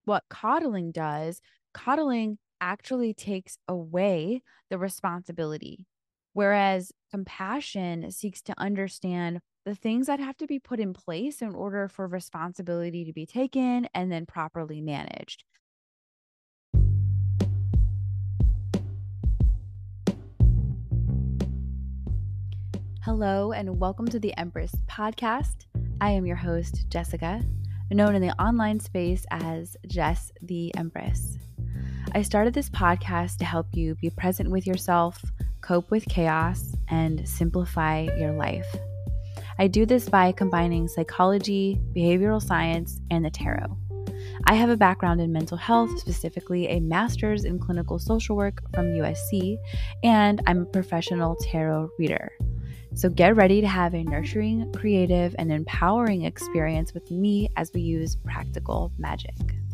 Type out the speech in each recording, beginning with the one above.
What coddling actually takes away the responsibility, whereas compassion seeks to understand the things that have to be put in place in order for responsibility to be taken and then properly managed. Hello, and welcome to the Empress Podcast. I am your host, Jessica, known in the online space as Jess the Empress. I started this podcast to help you be present with yourself, cope with chaos, and simplify your life. I do this by combining psychology, behavioral science, and the tarot. I have a background in mental health, specifically a master's in clinical social work from USC, and I'm a professional tarot reader. So get ready to have a nurturing, creative, and empowering experience with me as we use practical magic.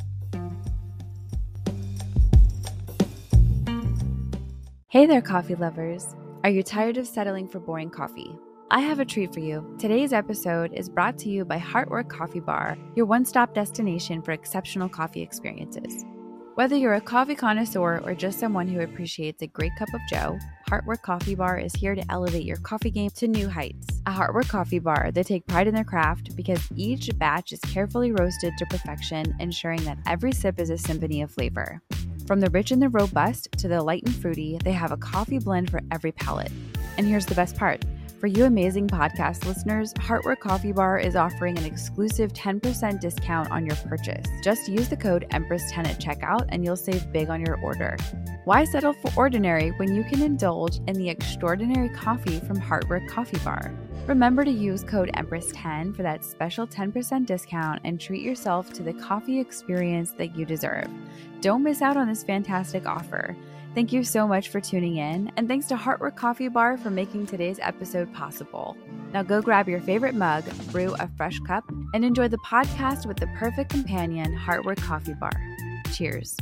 Hey there, coffee lovers. Are you tired of settling for boring coffee? I have a treat for you. Today's episode is brought to you by Heartwork Coffee Bar, your one-stop destination for exceptional coffee experiences. Whether you're a coffee connoisseur or just someone who appreciates a great cup of joe, Heartwork Coffee Bar is here to elevate your coffee game to new heights. At Heartwork Coffee Bar, they take pride in their craft because each batch is carefully roasted to perfection, ensuring that every sip is a symphony of flavor. From the rich and the robust to the light and fruity, they have a coffee blend for every palate. And here's the best part. For you amazing podcast listeners, Heartwork Coffee Bar is offering an exclusive 10% discount on your purchase. Just use the code EMPRESS10 at checkout and you'll save big on your order. Why settle for ordinary when you can indulge in the extraordinary coffee from Heartwork Coffee Bar? Remember to use code EMPRESS10 for that special 10% discount and treat yourself to the coffee experience that you deserve. Don't miss out on this fantastic offer. Thank you so much for tuning in, and thanks to Heartwork Coffee Bar for making today's episode possible. Now go grab your favorite mug, brew a fresh cup, and enjoy the podcast with the perfect companion, Heartwork Coffee Bar. Cheers.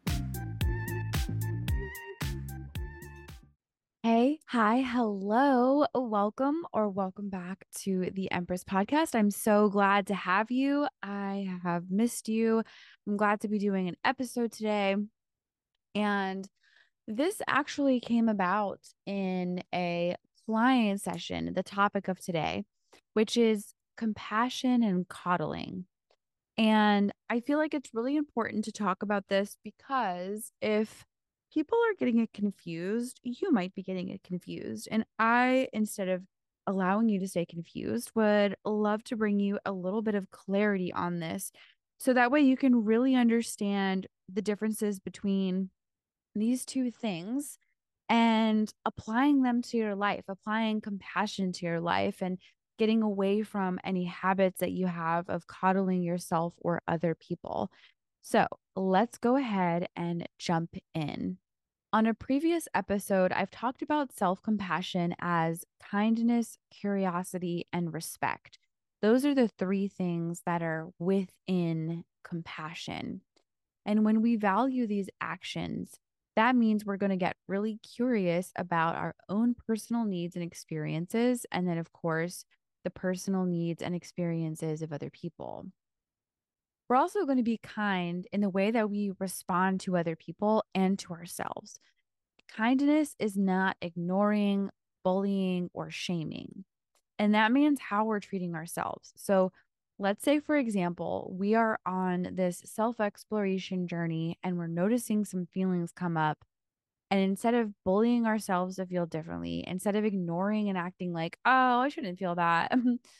Hey, hi, hello, welcome back to the Empress Podcast. I'm so glad to have you. I have missed you. I'm glad to be doing an episode today. And this actually came about in a client session, the topic of today, which is compassion and coddling. And I feel like it's really important to talk about this because if people are getting it confused, you might be getting it confused. And I, instead of allowing you to stay confused, would love to bring you a little bit of clarity on this. So that way you can really understand the differences between these two things and applying them to your life, applying compassion to your life, and getting away from any habits that you have of coddling yourself or other people. So let's go ahead and jump in. On a previous episode, I've talked about self compassion as kindness, curiosity, and respect. Those are the three things that are within compassion. And when we value these actions, that means we're going to get really curious about our own personal needs and experiences. And then, of course, the personal needs and experiences of other people. We're also going to be kind in the way that we respond to other people and to ourselves. Kindness is not ignoring, bullying, or shaming. And that means how we're treating ourselves. So let's say, for example, we are on this self exploration journey and we're noticing some feelings come up. And instead of bullying ourselves to feel differently, instead of ignoring and acting like, oh, I shouldn't feel that,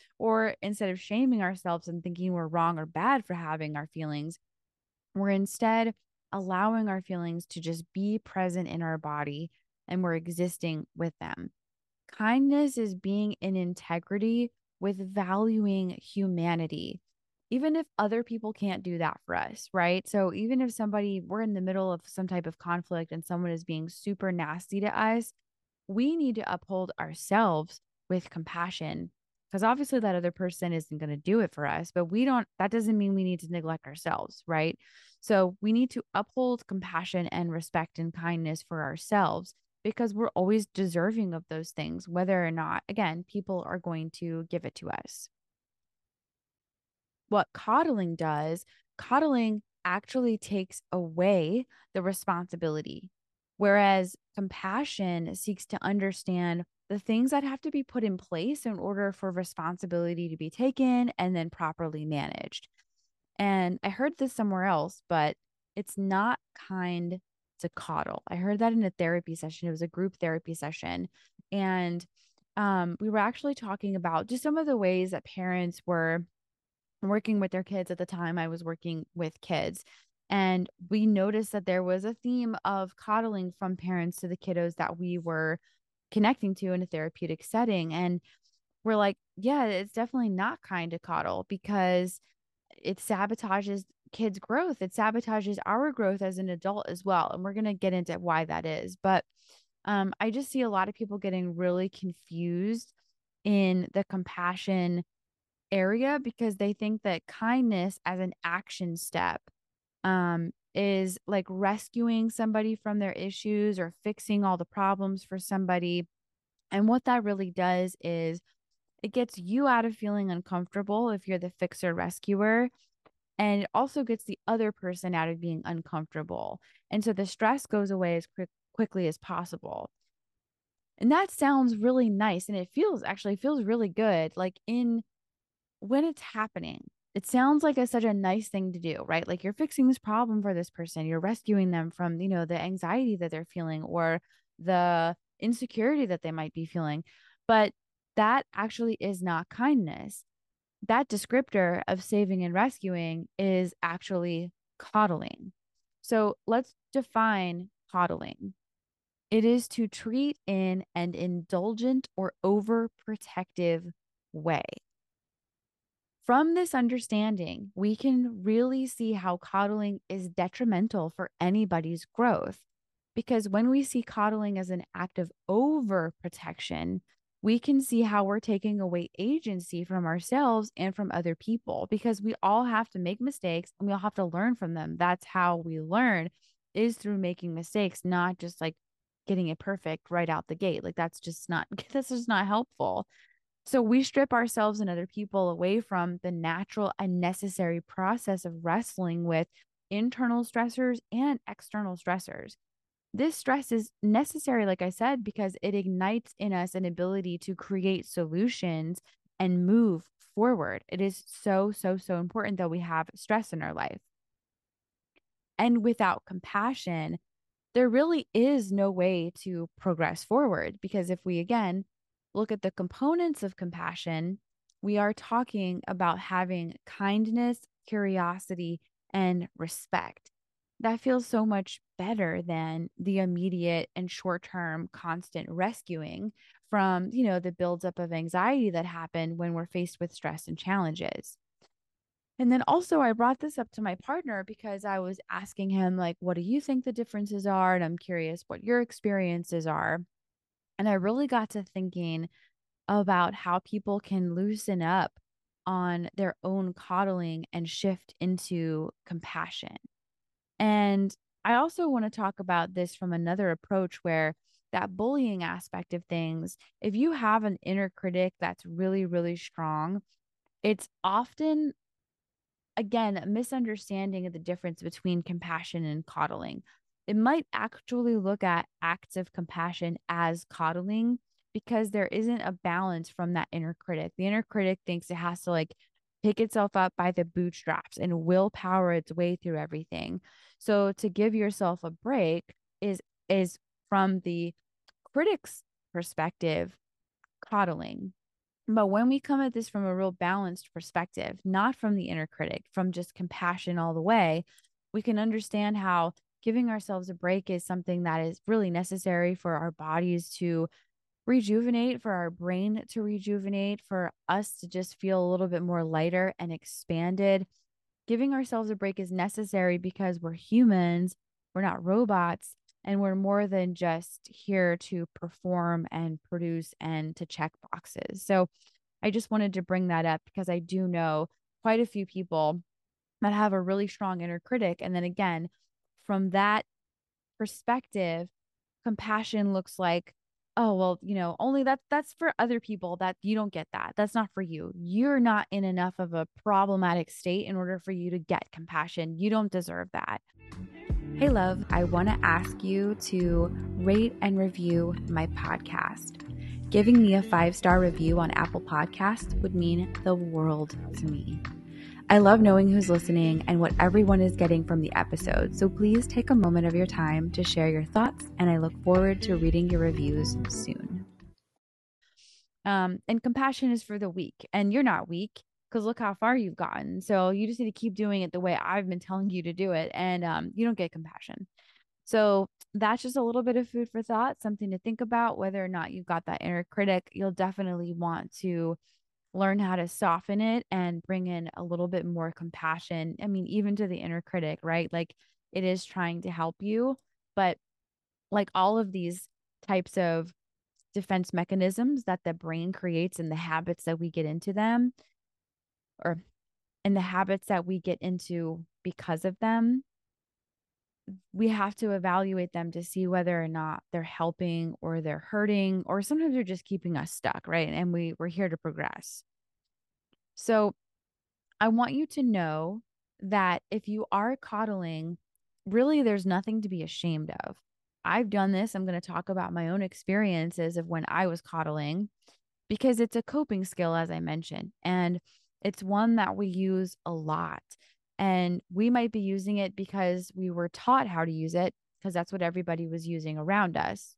or instead of shaming ourselves and thinking we're wrong or bad for having our feelings, we're instead allowing our feelings to just be present in our body and we're existing with them. Kindness is being in integrity with valuing humanity, even if other people can't do that for us, right? So, even if we're in the middle of some type of conflict and someone is being super nasty to us, we need to uphold ourselves with compassion because obviously that other person isn't going to do it for us, but that doesn't mean we need to neglect ourselves, right? So, we need to uphold compassion and respect and kindness for ourselves because we're always deserving of those things, whether or not, again, people are going to give it to us. What coddling does, coddling actually takes away the responsibility. Whereas compassion seeks to understand the things that have to be put in place in order for responsibility to be taken and then properly managed. And I heard this somewhere else, but it's not kind to coddle. I heard that in a therapy session. It was a group therapy session. And we were actually talking about just some of the ways that parents were working with their kids at the time I was working with kids. And we noticed that there was a theme of coddling from parents to the kiddos that we were connecting to in a therapeutic setting. And we're like, yeah, it's definitely not kind to coddle because it sabotages kids' growth. It sabotages our growth as an adult as well. And we're going to get into why that is. But I just see a lot of people getting really confused in the compassion area because they think that kindness as an action step is like rescuing somebody from their issues or fixing all the problems for somebody. And what that really does is it gets you out of feeling uncomfortable if you're the fixer rescuer. And it also gets the other person out of being uncomfortable. And so the stress goes away as quickly as possible. And that sounds really nice. And it feels really good. Like in when it's happening, it sounds like such a nice thing to do, right? Like you're fixing this problem for this person, you're rescuing them from, the anxiety that they're feeling or the insecurity that they might be feeling. But that actually is not kindness. That descriptor of saving and rescuing is actually coddling. So let's define coddling. It is to treat in an indulgent or overprotective way. From this understanding, we can really see how coddling is detrimental for anybody's growth. Because when we see coddling as an act of overprotection, we can see how we're taking away agency from ourselves and from other people because we all have to make mistakes and we all have to learn from them. That's how we learn is through making mistakes, not just like getting it perfect right out the gate. Like that's just not helpful. So we strip ourselves and other people away from the natural and necessary process of wrestling with internal stressors and external stressors. This stress is necessary, like I said, because it ignites in us an ability to create solutions and move forward. It is so, so, so important that we have stress in our life. And without compassion, there really is no way to progress forward because if we again look at the components of compassion, we are talking about having kindness, curiosity, and respect. That feels so much better than the immediate and short-term constant rescuing from, the buildup of anxiety that happen when we're faced with stress and challenges. And then also, I brought this up to my partner because I was asking him, like, what do you think the differences are? And I'm curious what your experiences are. And I really got to thinking about how people can loosen up on their own coddling and shift into compassion. And I also want to talk about this from another approach where that bullying aspect of things, if you have an inner critic that's really, really strong, it's often again, a misunderstanding of the difference between compassion and coddling. It might actually look at acts of compassion as coddling because there isn't a balance from that inner critic. The inner critic thinks it has to like pick itself up by the bootstraps and willpower its way through everything. So to give yourself a break is from the critic's perspective, coddling. But when we come at this from a real balanced perspective, not from the inner critic, from just compassion all the way, we can understand how giving ourselves a break is something that is really necessary for our bodies to rejuvenate, for our brain to rejuvenate, for us to just feel a little bit more lighter and expanded. Giving ourselves a break is necessary because we're humans, we're not robots, and we're more than just here to perform and produce and to check boxes. So I just wanted to bring that up because I do know quite a few people that have a really strong inner critic. And then again, from that perspective, compassion looks like oh, well, only that's for other people, that you don't get that. That's not for you. You're not in enough of a problematic state in order for you to get compassion. You don't deserve that. Hey, love, I want to ask you to rate and review my podcast. Giving me a 5-star review on Apple Podcasts would mean the world to me. I love knowing who's listening and what everyone is getting from the episode, so please take a moment of your time to share your thoughts, and I look forward to reading your reviews soon. And compassion is for the weak, and you're not weak because look how far you've gotten. So you just need to keep doing it the way I've been telling you to do it, and you don't get compassion. So that's just a little bit of food for thought, something to think about. Whether or not you've got that inner critic, you'll definitely want to learn how to soften it and bring in a little bit more compassion. I mean, even to the inner critic, right? Like, it is trying to help you, but like all of these types of defense mechanisms that the brain creates and the habits that we get into them, or in the habits that we get into because of them, we have to evaluate them to see whether or not they're helping or they're hurting, or sometimes they're just keeping us stuck, right? And we're here to progress. So I want you to know that if you are coddling, really there's nothing to be ashamed of. I've done this. I'm going to talk about my own experiences of when I was coddling, because it's a coping skill, as I mentioned, and it's one that we use a lot. And we might be using it because we were taught how to use it, because that's what everybody was using around us.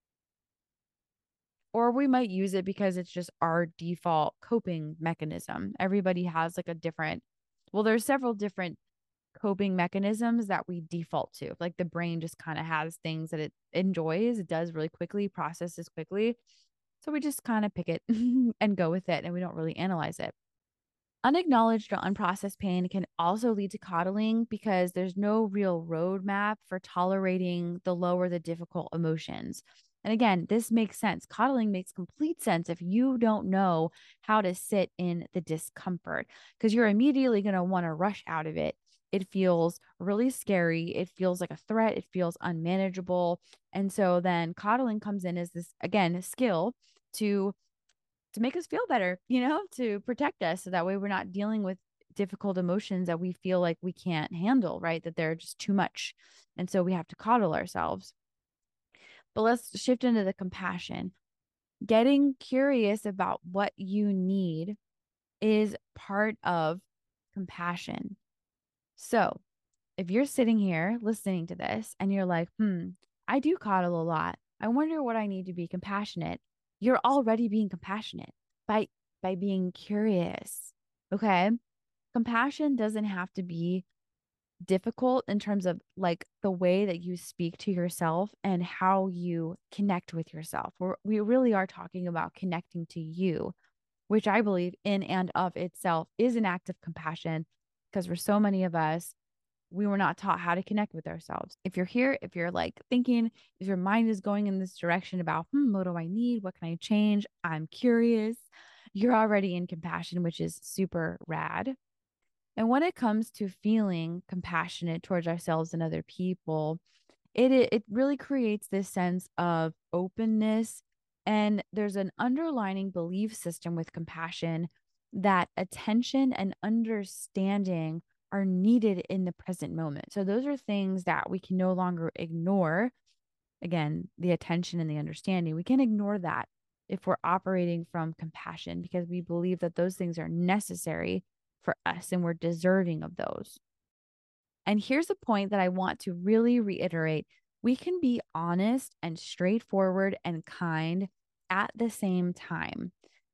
Or we might use it because it's just our default coping mechanism. Everybody has like a different, well, there's several different coping mechanisms that we default to. Like the brain just kind of has things that it enjoys, it does really quickly, processes quickly. So we just kind of pick it and go with it, and we don't really analyze it. Unacknowledged or unprocessed pain can also lead to coddling because there's no real roadmap for tolerating the low or the difficult emotions. And again, this makes sense. Coddling makes complete sense if you don't know how to sit in the discomfort, because you're immediately going to want to rush out of it. It feels really scary. It feels like a threat. It feels unmanageable. And so then coddling comes in as this, again, a skill to make us feel better, to protect us. So that way we're not dealing with difficult emotions that we feel like we can't handle, right? That they're just too much. And so we have to coddle ourselves. But let's shift into the compassion. Getting curious about what you need is part of compassion. So if you're sitting here listening to this and you're like, I do coddle a lot, I wonder what I need to be compassionate. You're already being compassionate by being curious. Okay? Compassion doesn't have to be difficult in terms of like the way that you speak to yourself and how you connect with yourself. We really are talking about connecting to you, which I believe in and of itself is an act of compassion, because for so many of us, we were not taught how to connect with ourselves. If you're here, if you're like thinking, if your mind is going in this direction about, what do I need? What can I change? I'm curious. You're already in compassion, which is super rad. And when it comes to feeling compassionate towards ourselves and other people, it really creates this sense of openness. And there's an underlining belief system with compassion that attention and understanding are needed in the present moment. So those are things that we can no longer ignore. Again, the attention and the understanding, we can ignore that if we're operating from compassion, because we believe that those things are necessary for us and we're deserving of those. And here's a point that I want to really reiterate. We can be honest and straightforward and kind at the same time.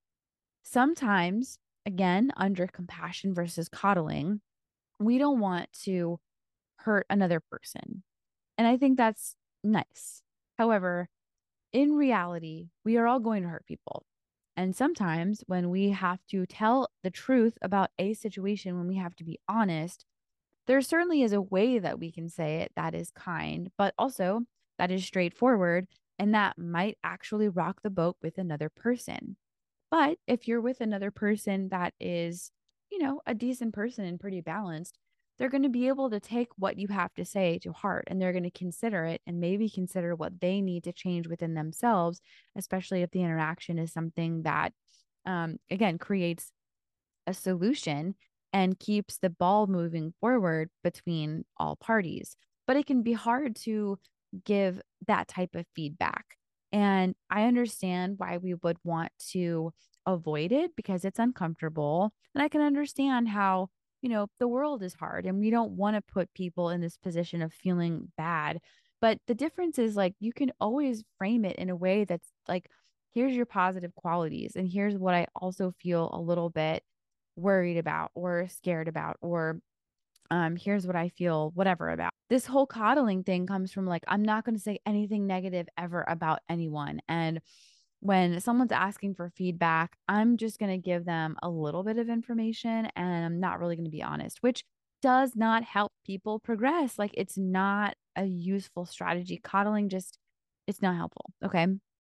Sometimes, again, under compassion versus coddling, we don't want to hurt another person. And I think that's nice. However, in reality, we are all going to hurt people. And sometimes when we have to tell the truth about a situation, when we have to be honest, there certainly is a way that we can say it that is kind, but also that is straightforward, and that might actually rock the boat with another person. But if you're with another person that is, a decent person and pretty balanced, they're going to be able to take what you have to say to heart, and they're going to consider it and maybe consider what they need to change within themselves, especially if the interaction is something that, again, creates a solution and keeps the ball moving forward between all parties. But it can be hard to give that type of feedback. And I understand why we would want to avoid it because it's uncomfortable. And I can understand how, the world is hard and we don't want to put people in this position of feeling bad. But the difference is like you can always frame it in a way that's like, here's your positive qualities. And here's what I also feel a little bit worried about or scared about, or here's what I feel whatever about. This whole coddling thing comes from like, I'm not going to say anything negative ever about anyone. And when someone's asking for feedback, I'm just going to give them a little bit of information and I'm not really going to be honest, which does not help people progress. Like, it's not a useful strategy. Coddling just, it's not helpful. Okay.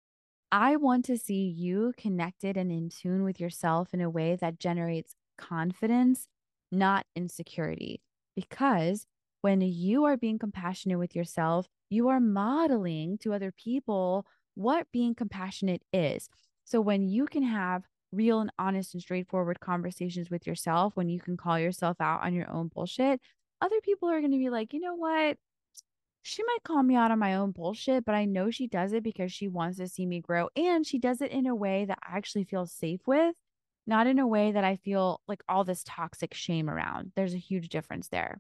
I want to see you connected and in tune with yourself in a way that generates confidence, not insecurity. Because when you are being compassionate with yourself, you are modeling to other people what being compassionate is. So when you can have real and honest and straightforward conversations with yourself, when you can call yourself out on your own bullshit, other people are going to be like, you know what? She might call me out on my own bullshit, but I know she does it because she wants to see me grow. And she does it in a way that I actually feel safe with, not in a way that I feel like all this toxic shame around. There's a huge difference there.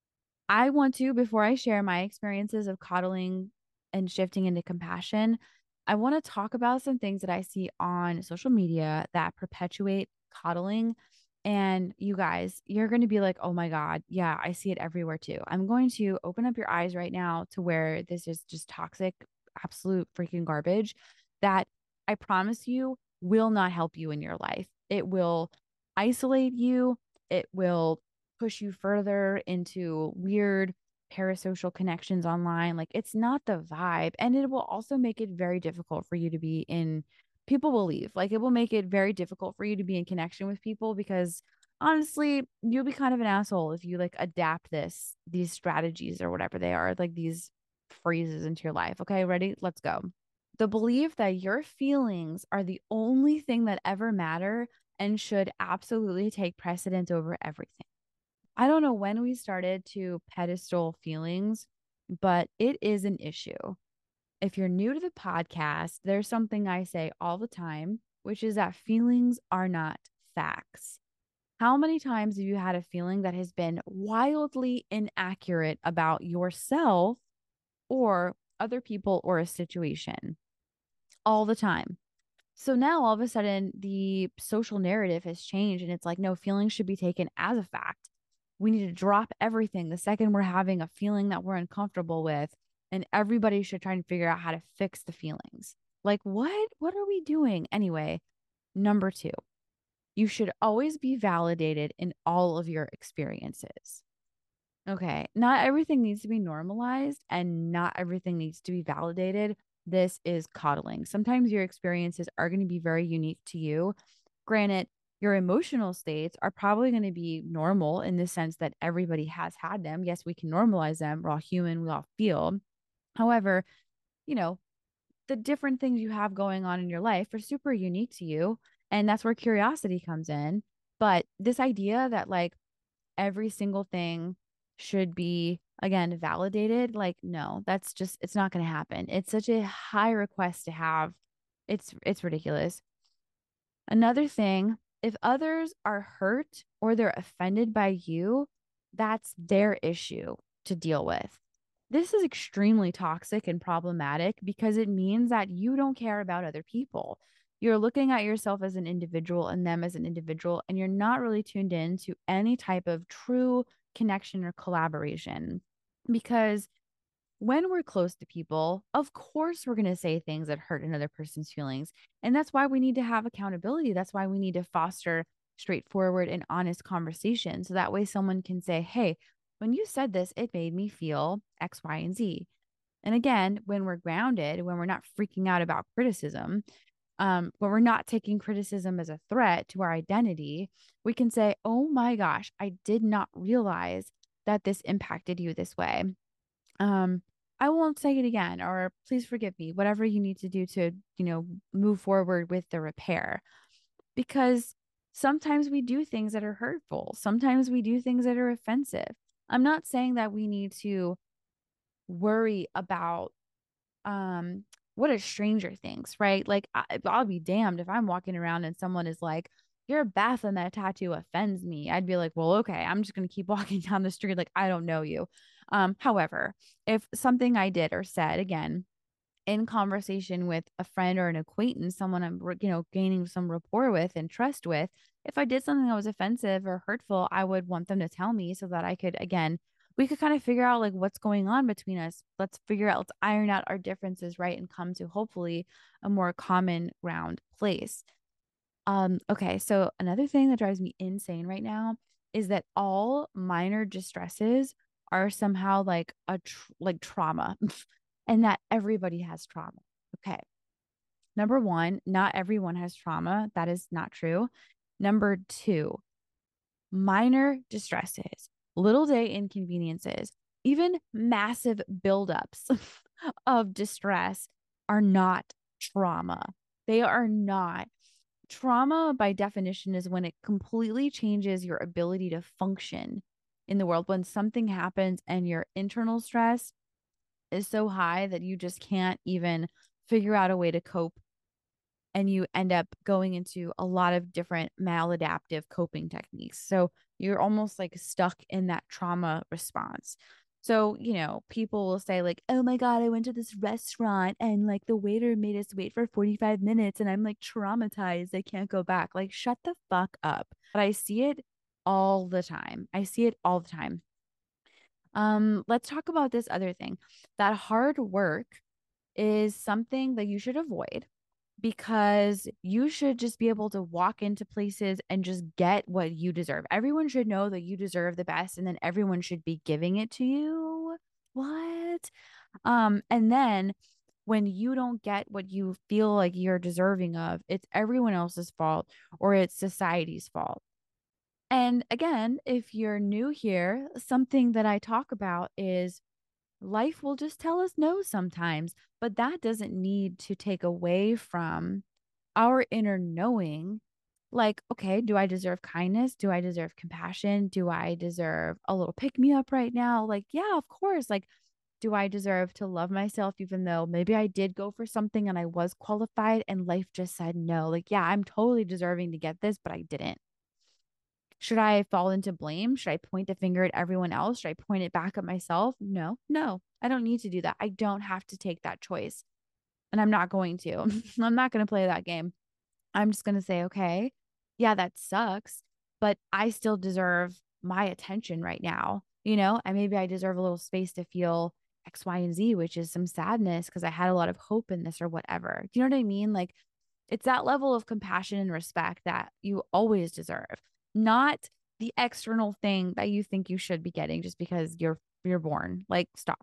I want to, before I share my experiences of coddling and shifting into compassion, I want to talk about some things that I see on social media that perpetuate coddling. And you guys, you're going to be like, oh my God, yeah, I see it everywhere too. I'm going to open up your eyes right now to where this is just toxic, absolute freaking garbage that I promise you will not help you in your life. It will isolate you. It will push you further into weird parasocial connections online. Like, it's not the vibe. And it will also make it very difficult for you to be in, people will leave. Like, it will make it very difficult for you to be in connection with people because honestly, you'll be kind of an asshole if you like adapt these strategies or whatever they are, like these phrases into your life. Okay, ready? Let's go. The belief that your feelings are the only thing that ever matter and should absolutely take precedence over everything. I don't know when we started to pedestal feelings, but it is an issue. If you're new to the podcast, there's something I say all the time, which is that feelings are not facts. How many times have you had a feeling that has been wildly inaccurate about yourself or other people or a situation? All the time. So now all of a sudden the social narrative has changed and it's like, no, feelings should be taken as a fact. We need to drop everything the second we're having a feeling that we're uncomfortable with, and everybody should try and figure out how to fix the feelings. Like, what? What are we doing? Anyway, number two, you should always be validated in all of your experiences. Okay. Not everything needs to be normalized and not everything needs to be validated. This is coddling. Sometimes your experiences are going to be very unique to you. Granted, your emotional states are probably going to be normal in the sense that everybody has had them. Yes, we can normalize them. We're all human. We all feel. However, you know, the different things you have going on in your life are super unique to you. And that's where curiosity comes in. But this idea that like every single thing should be again validated, like, no, that's just, it's not going to happen. It's such a high request to have. It's ridiculous. Another thing, if others are hurt or they're offended by you, that's their issue to deal with. This is extremely toxic and problematic because it means that you don't care about other people. You're looking at yourself as an individual and them as an individual, and you're not really tuned in to any type of true connection or collaboration. Because when we're close to people, of course, we're going to say things that hurt another person's feelings. And that's why we need to have accountability. That's why we need to foster straightforward and honest conversation. So that way someone can say, hey, when you said this, it made me feel X, Y, and Z. And again, when we're grounded, when we're not freaking out about criticism, when we're not taking criticism as a threat to our identity, we can say, oh my gosh, I did not realize that this impacted you this way. I won't say it again, or please forgive me, whatever you need to do to, move forward with the repair. Because sometimes we do things that are hurtful. Sometimes we do things that are offensive. I'm not saying that we need to worry about what a stranger thinks, right? Like I'll be damned if I'm walking around and someone is like, "Your Baphomet tattoo offends me." I'd be like, "Well, okay, I'm just gonna keep walking down the street like I don't know you." However, if something I did or said again in conversation with a friend or an acquaintance, someone I'm, gaining some rapport with and trust with, if I did something that was offensive or hurtful, I would want them to tell me so that I could, again, we could kind of figure out like what's going on between us. Let's figure out, let's iron out our differences, right? And come to hopefully a more common ground place. Okay, so another thing that drives me insane right now is that all minor distresses are somehow like like trauma and that everybody has trauma. Okay. Number one, not everyone has trauma. That is not true. Number two, minor distresses, little day inconveniences, even massive buildups of distress are not trauma. They are not. Trauma, by definition, is when it completely changes your ability to function in the world. When something happens and your internal stress is so high that you just can't even figure out a way to cope, and you end up going into a lot of different maladaptive coping techniques. So you're almost like stuck in that trauma response. So, people will say, like, "Oh my God, I went to this restaurant and like the waiter made us wait for 45 minutes and I'm like traumatized. I can't go back." Like, shut the fuck up. But I see it all the time. I see it all the time. Let's talk about this other thing. That hard work is something that you should avoid because you should just be able to walk into places and just get what you deserve. Everyone should know that you deserve the best and then everyone should be giving it to you. What? And then when you don't get what you feel like you're deserving of, it's everyone else's fault or it's society's fault. And again, if you're new here, something that I talk about is life will just tell us no sometimes, but that doesn't need to take away from our inner knowing. Like, okay, do I deserve kindness? Do I deserve compassion? Do I deserve a little pick me up right now? Like, yeah, of course. Like, do I deserve to love myself even though maybe I did go for something and I was qualified and life just said no? Like, yeah, I'm totally deserving to get this, but I didn't. Should I fall into blame? Should I point the finger at everyone else? Should I point it back at myself? No, no, I don't need to do that. I don't have to take that choice. And I'm not going to. I'm not going to play that game. I'm just going to say, okay, yeah, that sucks, but I still deserve my attention right now. And maybe I deserve a little space to feel X, Y, and Z, which is some sadness because I had a lot of hope in this or whatever. Do you know what I mean? Like, it's that level of compassion and respect that you always deserve, not the external thing that you think you should be getting just because you're born. Like, stop.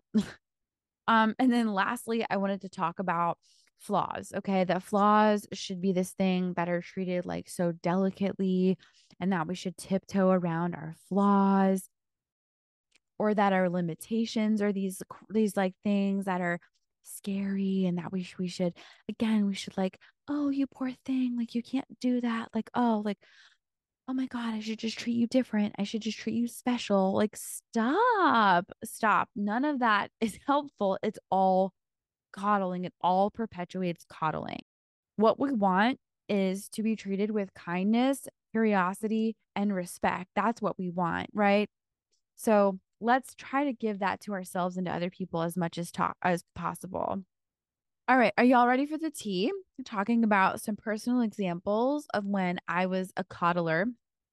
And then lastly, I wanted to talk about flaws. Okay. That flaws should be this thing that are treated like so delicately and that we should tiptoe around our flaws, or that our limitations are these like things that are scary and that we should, again, we should like, "Oh, you poor thing, like you can't do that." Like, oh my God, I should just treat you different. I should just treat you special. Like, stop, stop. None of that is helpful. It's all coddling. It all perpetuates coddling. What we want is to be treated with kindness, curiosity, and respect. That's what we want, right? So let's try to give that to ourselves and to other people as much as possible. All right, are y'all ready for the tea? Talking about some personal examples of when I was a coddler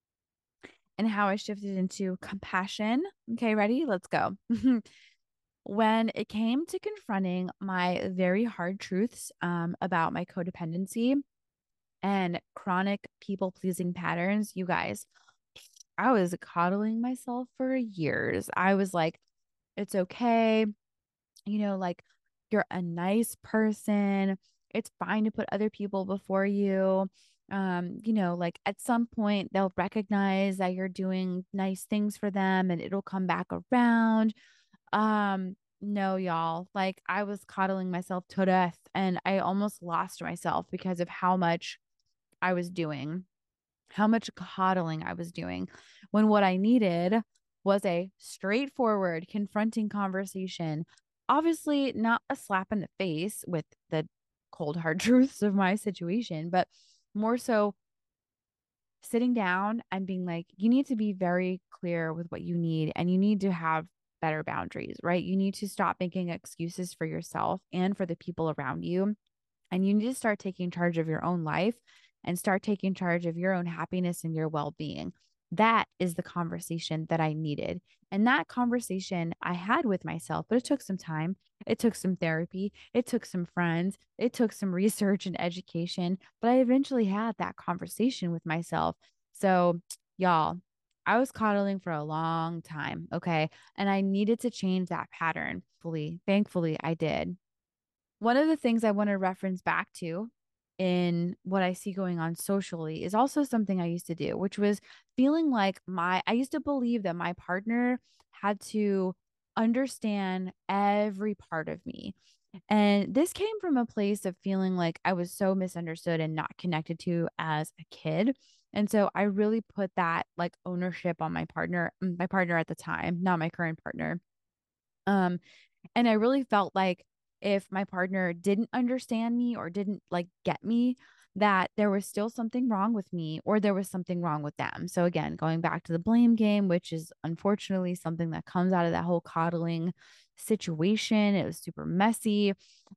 and how I shifted into compassion. Okay, ready? Let's go. When it came to confronting my very hard truths about my codependency and chronic people pleasing patterns, you guys, I was coddling myself for years. I was like, it's okay. Like, you're a nice person. It's fine to put other people before you. Like at some point they'll recognize that you're doing nice things for them and it'll come back around. No, y'all. Like I was coddling myself to death and I almost lost myself because of how much I was doing, how much coddling I was doing, when what I needed was a straightforward, confronting conversation. Obviously, not a slap in the face with the cold, hard truths of my situation, but more so sitting down and being like, you need to be very clear with what you need and you need to have better boundaries, right? You need to stop making excuses for yourself and for the people around you. And you need to start taking charge of your own life and start taking charge of your own happiness and your well being. That is the conversation that I needed. And that conversation I had with myself, but it took some time. It took some therapy. It took some friends. It took some research and education. But I eventually had that conversation with myself. So, y'all, I was coddling for a long time. Okay. And I needed to change that pattern. Thankfully, I did. One of the things I want to reference back to in what I see going on socially is also something I used to do, which was feeling like I used to believe that my partner had to understand every part of me. And this came from a place of feeling like I was so misunderstood and not connected to as a kid. And so I really put that like ownership on my partner at the time, not my current partner. Um, and I really felt like if my partner didn't understand me or didn't like get me, that there was still something wrong with me or there was something wrong with them. So again, going back to the blame game, which is unfortunately something that comes out of that whole coddling situation. It was super messy.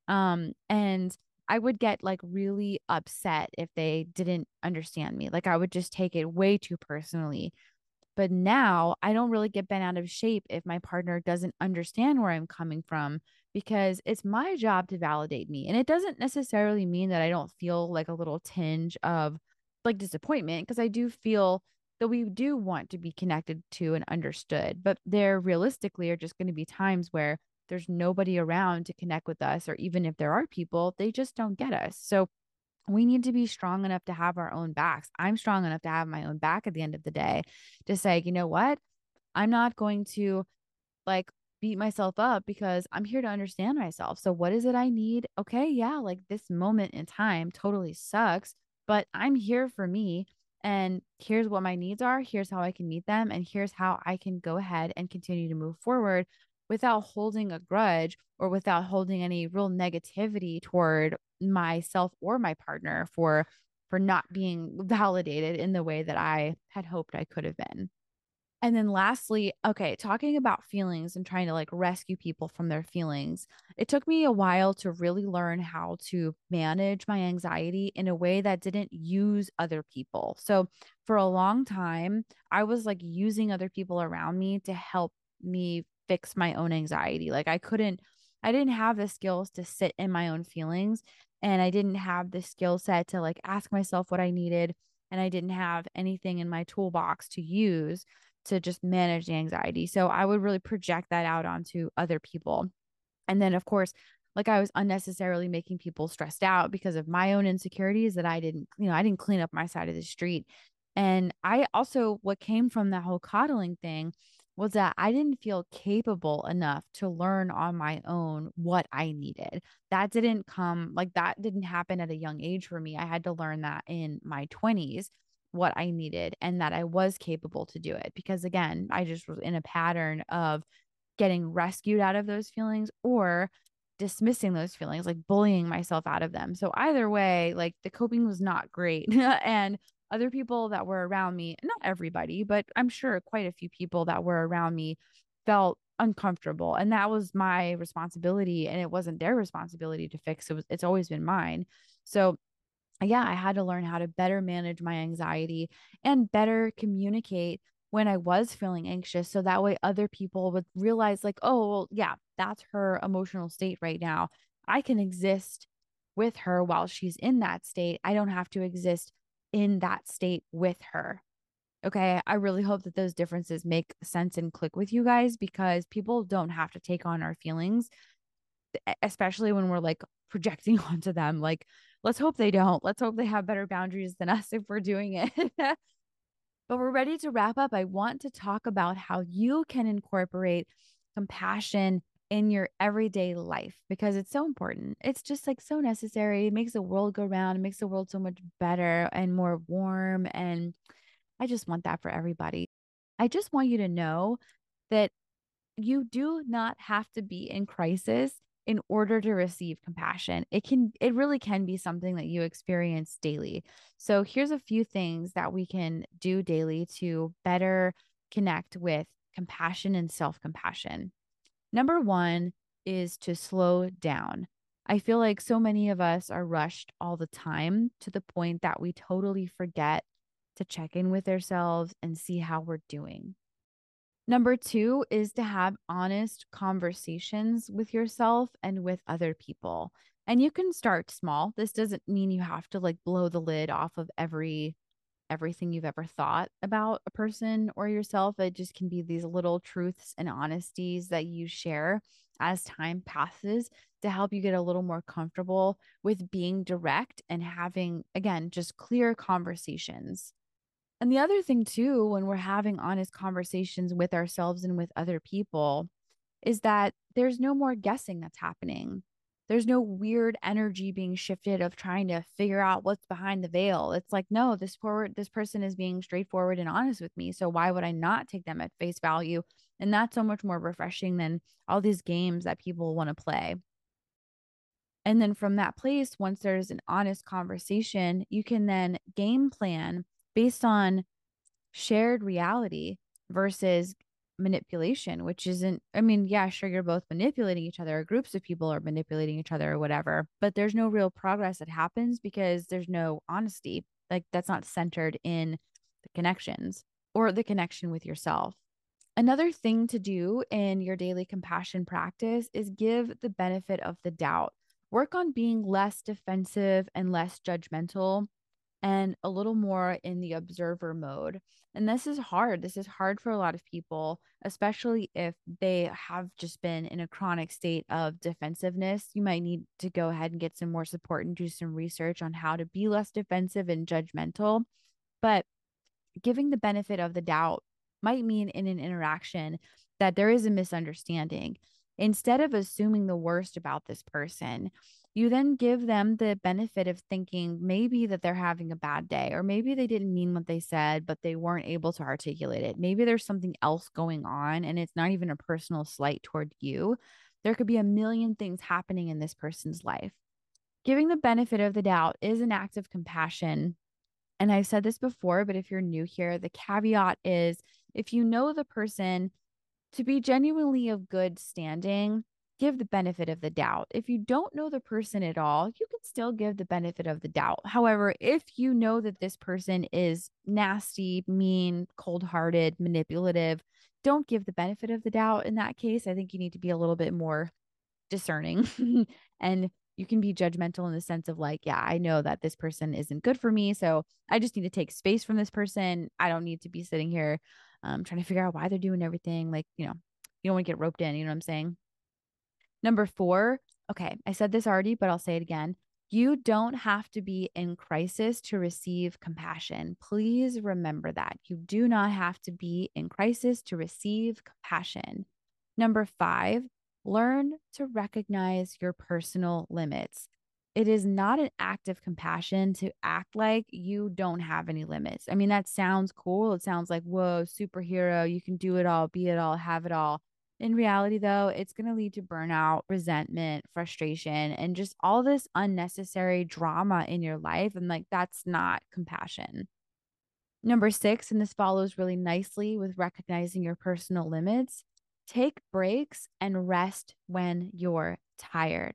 And I would get like really upset if they didn't understand me. Like I would just take it way too personally. But now I don't really get bent out of shape if my partner doesn't understand where I'm coming from because it's my job to validate me. And it doesn't necessarily mean that I don't feel like a little tinge of like disappointment because I do feel that we do want to be connected to and understood. But there realistically are just going to be times where there's nobody around to connect with us, or even if there are people, they just don't get us. So we need to be strong enough to have our own backs. I'm strong enough to have my own back at the end of the day to say, you know what? I'm not going to like beat myself up because I'm here to understand myself. So, what is it I need? Okay, yeah, like this moment in time totally sucks, but I'm here for me. And here's what my needs are. Here's how I can meet them. And here's how I can go ahead and continue to move forward without holding a grudge or without holding any real negativity toward myself or my partner for not being validated in the way that I had hoped I could have been. And then lastly, okay, talking about feelings and trying to like rescue people from their feelings. It took me a while to really learn how to manage my anxiety in a way that didn't use other people. So for a long time, I was like using other people around me to help me fix my own anxiety. Like I didn't have the skills to sit in my own feelings and I didn't have the skill set to like ask myself what I needed. And I didn't have anything in my toolbox to use to just manage the anxiety. So I would really project that out onto other people. And then, of course, like I was unnecessarily making people stressed out because of my own insecurities that I didn't clean up my side of the street. And I also, what came from that whole coddling thing was that I didn't feel capable enough to learn on my own what I needed. That didn't happen at a young age for me. I had to learn that in my 20s what I needed and that I was capable to do it because again, I just was in a pattern of getting rescued out of those feelings or dismissing those feelings, like bullying myself out of them. So either way, like the coping was not great. And other people that were around me, not everybody, but I'm sure quite a few people that were around me felt uncomfortable. And that was my responsibility. And it wasn't their responsibility to fix. It's always been mine. So yeah, I had to learn how to better manage my anxiety and better communicate when I was feeling anxious. So that way other people would realize, like, oh, well, yeah, that's her emotional state right now. I can exist with her while she's in that state. I don't have to exist in that state with her. Okay. I really hope that those differences make sense and click with you guys because people don't have to take on our feelings, especially when we're like projecting onto them. Like, Let's hope they don't. Let's hope they have better boundaries than us if we're doing it. But we're ready to wrap up. I want to talk about how you can incorporate compassion in your everyday life because it's so important. It's just like so necessary. It makes the world go round, it makes the world so much better and more warm. And I just want that for everybody. I just want you to know that you do not have to be in crisis in order to receive compassion. It really can be something that you experience daily. So here's a few things that we can do daily to better connect with compassion and self-compassion. Number one is to slow down. I feel like so many of us are rushed all the time to the point that we totally forget to check in with ourselves and see how we're doing. Number two is to have honest conversations with yourself and with other people. And you can start small. This doesn't mean you have to like blow the lid off of everything you've ever thought about a person or yourself. It just can be these little truths and honesties that you share as time passes to help you get a little more comfortable with being direct and having, again, just clear conversations. And the other thing, too, when we're having honest conversations with ourselves and with other people, is that there's no more guessing that's happening. There's no weird energy being shifted of trying to figure out what's behind the veil. It's like, no, this person is being straightforward and honest with me. So why would I not take them at face value? And that's so much more refreshing than all these games that people want to play. And then from that place, once there's an honest conversation, you can then game plan based on shared reality versus manipulation, which isn't, I mean, yeah, sure, you're both manipulating each other, or groups of people are manipulating each other or whatever, but there's no real progress that happens because there's no honesty. Like that's not centered in the connections or the connection with yourself. Another thing to do in your daily compassion practice is give the benefit of the doubt. Work on being less defensive and less judgmental and a little more in the observer mode. And this is hard. This is hard for a lot of people, especially if they have just been in a chronic state of defensiveness. You might need to go ahead and get some more support and do some research on how to be less defensive and judgmental. But giving the benefit of the doubt might mean in an interaction that there is a misunderstanding. Instead of assuming the worst about this person, you then give them the benefit of thinking maybe that they're having a bad day, or maybe they didn't mean what they said, but they weren't able to articulate it. Maybe there's something else going on, and it's not even a personal slight toward you. There could be a million things happening in this person's life. Giving the benefit of the doubt is an act of compassion, and I've said this before, but if you're new here, the caveat is if you know the person to be genuinely of good standing, give the benefit of the doubt. If you don't know the person at all, you can still give the benefit of the doubt. However, if you know that this person is nasty, mean, cold hearted, manipulative, don't give the benefit of the doubt in that case. I think you need to be a little bit more discerning and you can be judgmental in the sense of like, yeah, I know that this person isn't good for me. So I just need to take space from this person. I don't need to be sitting here trying to figure out why they're doing everything. Like, you don't want to get roped in. You know what I'm saying? Number four, okay, I said this already, but I'll say it again. You don't have to be in crisis to receive compassion. Please remember that. You do not have to be in crisis to receive compassion. Number five, learn to recognize your personal limits. It is not an act of compassion to act like you don't have any limits. I mean, that sounds cool. It sounds like, whoa, superhero, you can do it all, be it all, have it all. In reality, though, it's going to lead to burnout, resentment, frustration, and just all this unnecessary drama in your life. And like, that's not compassion. Number six, and this follows really nicely with recognizing your personal limits, take breaks and rest when you're tired.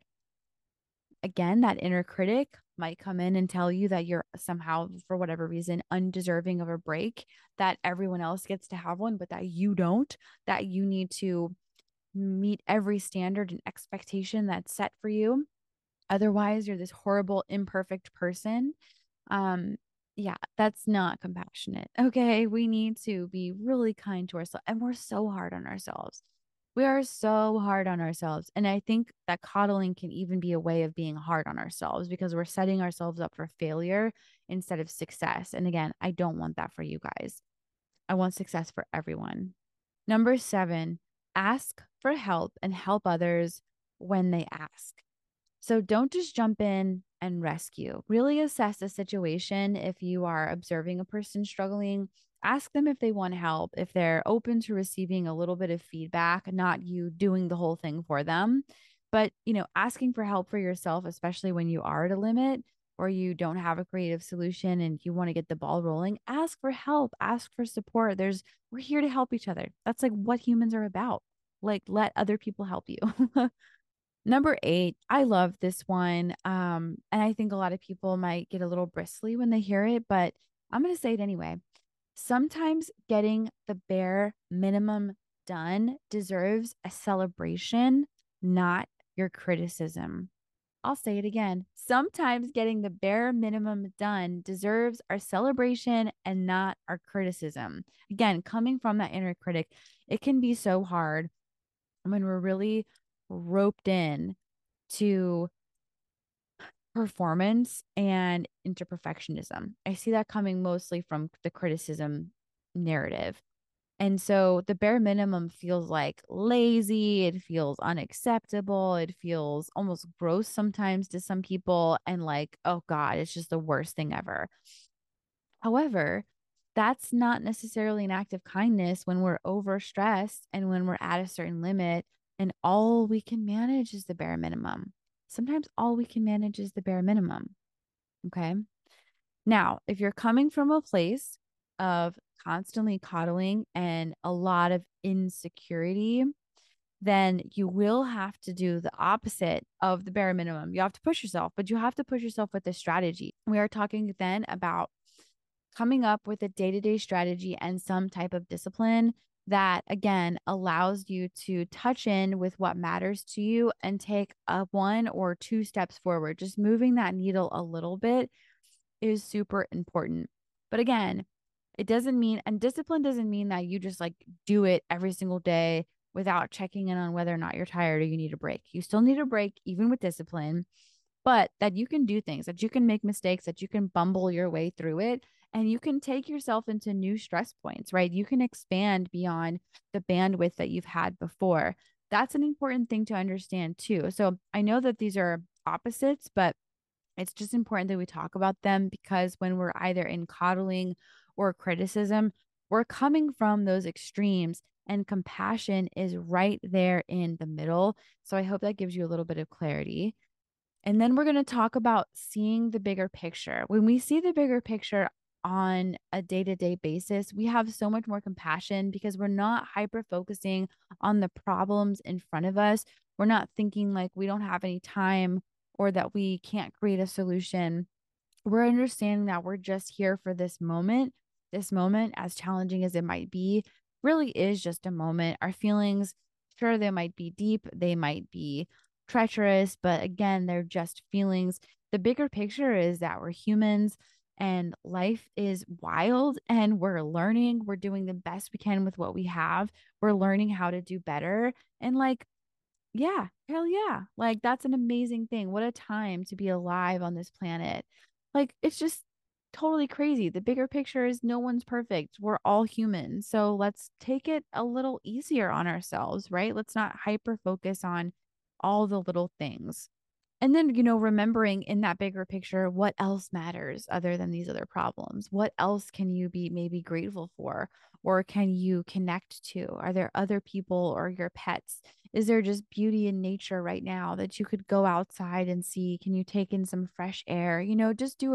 Again, that inner critic might come in and tell you that you're somehow, for whatever reason, undeserving of a break, that everyone else gets to have one, but that you don't, that you need to meet every standard and expectation that's set for you. Otherwise, you're this horrible, imperfect person. Um, yeah, that's not compassionate. Okay. We need to be really kind to ourselves. And we're so hard on ourselves. We are so hard on ourselves. And I think that coddling can even be a way of being hard on ourselves because we're setting ourselves up for failure instead of success. And again, I don't want that for you guys. I want success for everyone. Number 7, ask for help and help others when they ask. So don't just jump in and rescue. Really assess the situation. If you are observing a person struggling, ask them if they want help, if they're open to receiving a little bit of feedback, not you doing the whole thing for them. But, asking for help for yourself, especially when you are at a limit or you don't have a creative solution and you want to get the ball rolling, ask for help, ask for support. We're here to help each other. That's like what humans are about. Like, let other people help you. Number 8, I love this one. And I think a lot of people might get a little bristly when they hear it, but I'm going to say it anyway. Sometimes getting the bare minimum done deserves a celebration, not your criticism. I'll say it again. Sometimes getting the bare minimum done deserves our celebration and not our criticism. Again, coming from that inner critic, it can be so hard when we're really roped in to performance and into perfectionism. I see that coming mostly from the criticism narrative. And so the bare minimum feels like lazy, it feels unacceptable, it feels almost gross sometimes to some people, and like, oh God, it's just the worst thing ever. However, that's not necessarily an act of kindness when we're overstressed and when we're at a certain limit and all we can manage is the bare minimum. Sometimes all we can manage is the bare minimum. Okay. Now, if you're coming from a place of constantly coddling and a lot of insecurity, then you will have to do the opposite of the bare minimum. You have to push yourself, but you have to push yourself with a strategy. We are talking then about coming up with a day to day strategy and some type of discipline that, again, allows you to touch in with what matters to you and take a 1 or 2 steps forward. Just moving that needle a little bit is super important. But again, it doesn't mean, and discipline doesn't mean that you just like do it every single day without checking in on whether or not you're tired or you need a break. You still need a break, even with discipline, but that you can do things, that you can make mistakes, that you can bumble your way through it, and you can take yourself into new stress points, right? You can expand beyond the bandwidth that you've had before. That's an important thing to understand too. So I know that these are opposites, but it's just important that we talk about them because when we're either in coddling or criticism, we're coming from those extremes and compassion is right there in the middle. So I hope that gives you a little bit of clarity. And then we're going to talk about seeing the bigger picture. When we see the bigger picture on a day to day basis, we have so much more compassion because we're not hyper focusing on the problems in front of us. We're not thinking like we don't have any time or that we can't create a solution. We're understanding that we're just here for this moment. This moment, as challenging as it might be, really is just a moment. Our feelings, sure, they might be deep, they might be treacherous, but again, they're just feelings. The bigger picture is that we're humans and life is wild and we're learning. We're doing the best we can with what we have. We're learning how to do better. And like, yeah, hell yeah. Like that's an amazing thing. What a time to be alive on this planet. Like it's just totally crazy. The bigger picture is no one's perfect. We're all human. So let's take it a little easier on ourselves, right? Let's not hyper focus on all the little things. And then, remembering in that bigger picture, what else matters other than these other problems? What else can you be maybe grateful for? Or can you connect to? Are there other people or your pets? Is there just beauty in nature right now that you could go outside and see? Can you take in some fresh air? Just do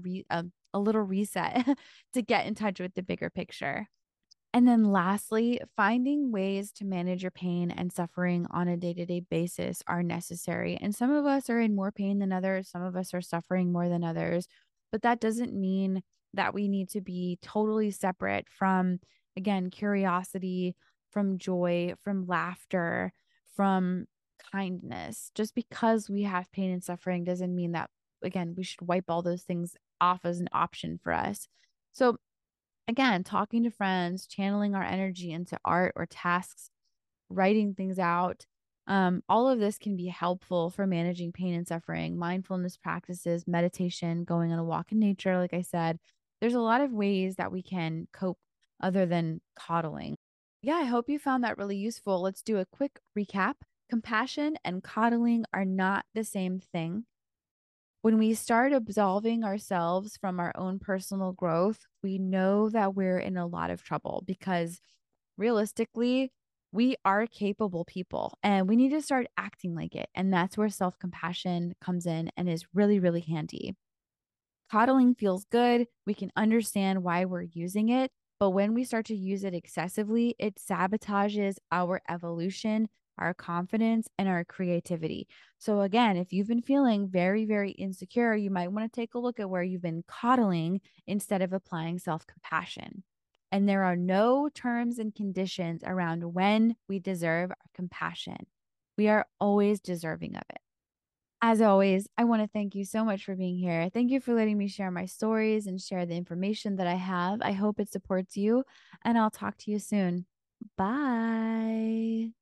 a little reset to get in touch with the bigger picture. And then lastly, finding ways to manage your pain and suffering on a day to day basis are necessary. And some of us are in more pain than others, some of us are suffering more than others. But that doesn't mean that we need to be totally separate from, again, curiosity, from joy, from laughter, from kindness. Just because we have pain and suffering doesn't mean that, again, we should wipe all those things off as an option for us. So, again, talking to friends, channeling our energy into art or tasks, writing things out. All of this can be helpful for managing pain and suffering, mindfulness practices, meditation, going on a walk in nature. Like I said, there's a lot of ways that we can cope other than coddling. Yeah, I hope you found that really useful. Let's do a quick recap. Compassion and coddling are not the same thing. When we start absolving ourselves from our own personal growth, we know that we're in a lot of trouble because realistically, we are capable people and we need to start acting like it. And that's where self compassion comes in and is really, really handy. Coddling feels good. We can understand why we're using it. But when we start to use it excessively, it sabotages our evolution, our confidence, and our creativity. So, again, if you've been feeling very, very insecure, you might want to take a look at where you've been coddling instead of applying self compassion. And there are no terms and conditions around when we deserve our compassion. We are always deserving of it. As always, I want to thank you so much for being here. Thank you for letting me share my stories and share the information that I have. I hope it supports you, and I'll talk to you soon. Bye.